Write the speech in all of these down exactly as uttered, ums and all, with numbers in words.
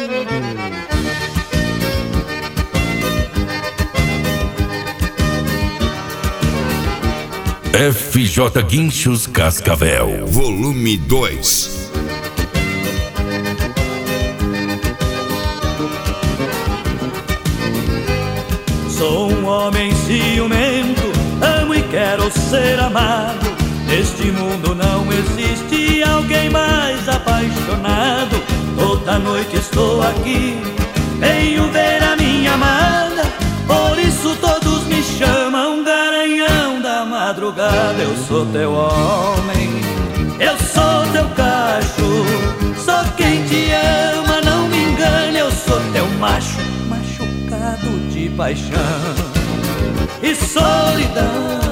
F J Guinchos Cascavel, volume dois. Sou um homem ciumento, amo e quero ser amado. Neste mundo não existe alguém mais apaixonado. Toda noite estou aqui, venho ver a minha amada. Por isso todos me chamam Garanhão da madrugada. Eu sou teu homem, eu sou teu cacho, sou quem te ama, não me engane. Eu sou teu macho, machucado de paixão e solidão.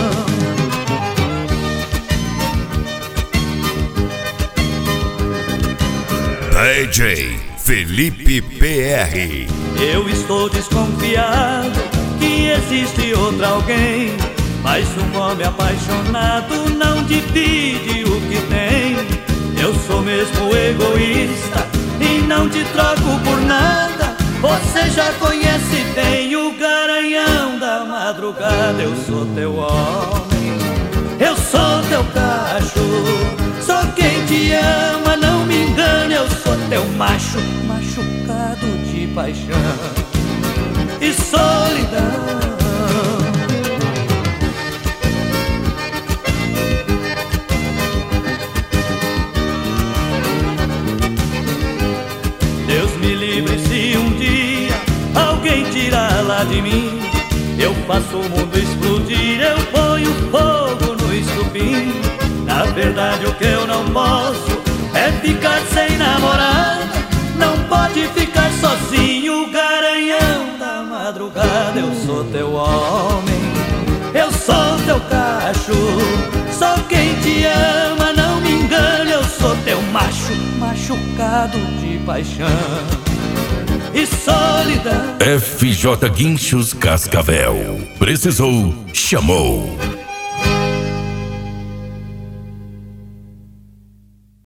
D J Felipe P R. Eu estou desconfiado que existe outra alguém, mas um homem apaixonado não divide o que tem. Eu sou mesmo egoísta e não te troco por nada. Você já conhece bem o Garanhão da madrugada. Eu sou teu homem, eu sou teu cacho, sou quem te ama, não me engane. Eu sou teu macho, machucado de paixão e solidão. Deus me livre se um dia alguém tirar lá de mim. Eu faço o mundo explodir, eu ponho fogo no estupim. Na verdade o que eu não posso é ficar sem namorada. Não pode ficar sozinho, Garanhão da madrugada. Eu sou teu homem, eu sou teu cacho, sou quem te ama, não me engane. Eu sou teu macho, machucado de paixão e solidão. F J Guinchos Cascavel, precisou, chamou.